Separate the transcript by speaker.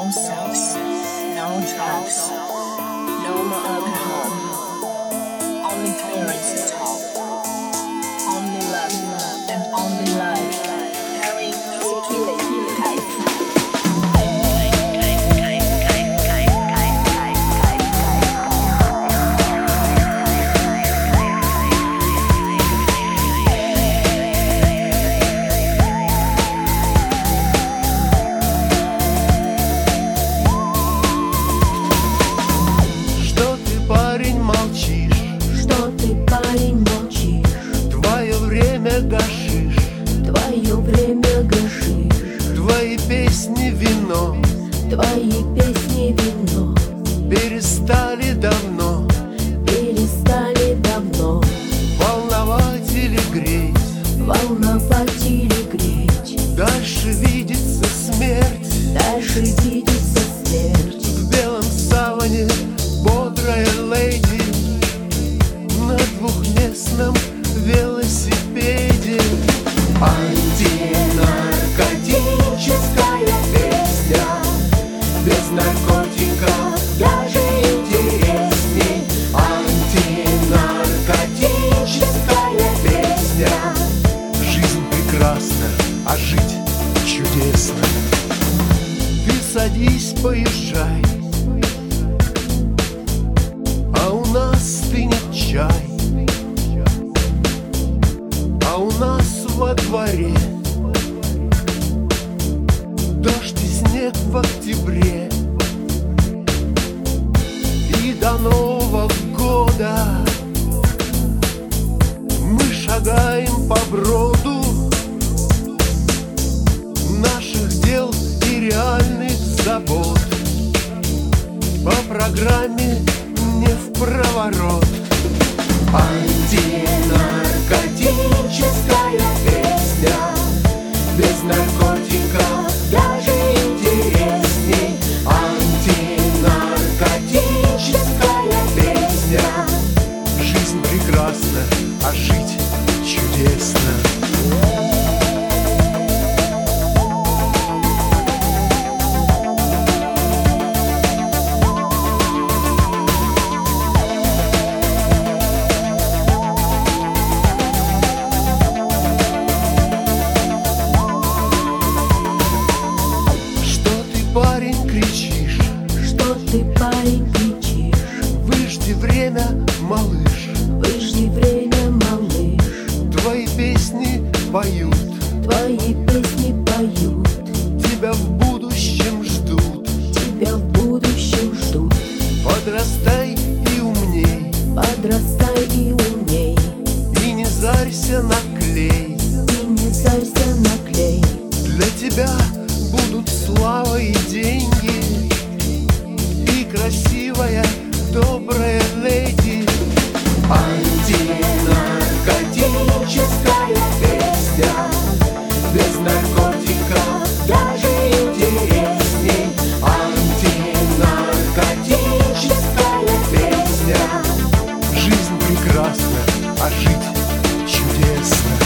Speaker 1: No sex, no drugs, no more open home. Only parents to talk. Only love and only life. Harry Security Type.
Speaker 2: Твое время гашиш,
Speaker 3: твои песни вино,
Speaker 2: твои песни вино.
Speaker 3: перестали давно волновать или греть,
Speaker 2: волновать или греть.
Speaker 3: дальше видится смерть,
Speaker 2: Дальше видится смерть.
Speaker 3: в белом саване бодрая леди на двухместном велосипеде.
Speaker 2: Антинаркотическая песня, без наркотиков даже интересней. Антинаркотическая песня.
Speaker 3: Жизнь прекрасна, а жить чудесно. Ты садись, поезжай, а у нас стынет чай, а у нас во дворе дождь и снег в октябре. И до Нового года мы шагаем по броду наших дел и реальных забот по программе не в проворот.
Speaker 2: Антинаркотическая песня, без наркотиков даже интересней. Антинаркотическая песня.
Speaker 3: Жизнь прекрасна, а жить чудесно.
Speaker 2: Что ты, парень, кричишь?
Speaker 3: Выжди время, малыш,
Speaker 2: Выжди время, малыш.
Speaker 3: твои песни поют,
Speaker 2: Твои песни поют,
Speaker 3: тебя в будущем ждут.
Speaker 2: тебя в будущем ждут.
Speaker 3: Подрастай и умней,
Speaker 2: Подрастай и умней,
Speaker 3: и не зарься на клей.
Speaker 2: и не зарься на клей.
Speaker 3: Для тебя будут слава и деньги, и красивая, добрая леди.
Speaker 2: Антинаркотическая песня, без наркотиков даже интересней. Антинаркотическая песня.
Speaker 3: Жизнь прекрасна, а жить чудесно.